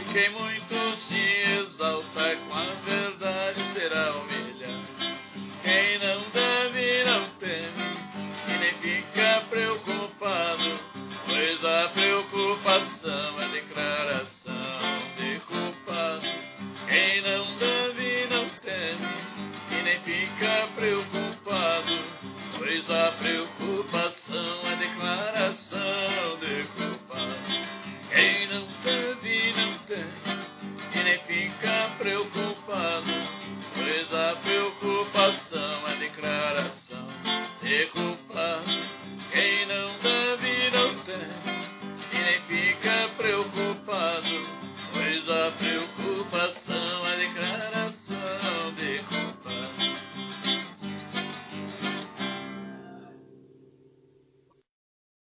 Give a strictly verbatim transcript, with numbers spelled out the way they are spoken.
Quem muito se exalta com a verdade será humilhado. Quem não deve não teme e nem fica preocupado, pois a preocupação é declaração de culpado. Quem não deve não teme e nem fica preocupado, pois a preocupação é declaração de culpado. Quem não deve não teme e nem fica preocupado, pois a preocupação é declaração de culpado. Quem não deve não teme e nem fica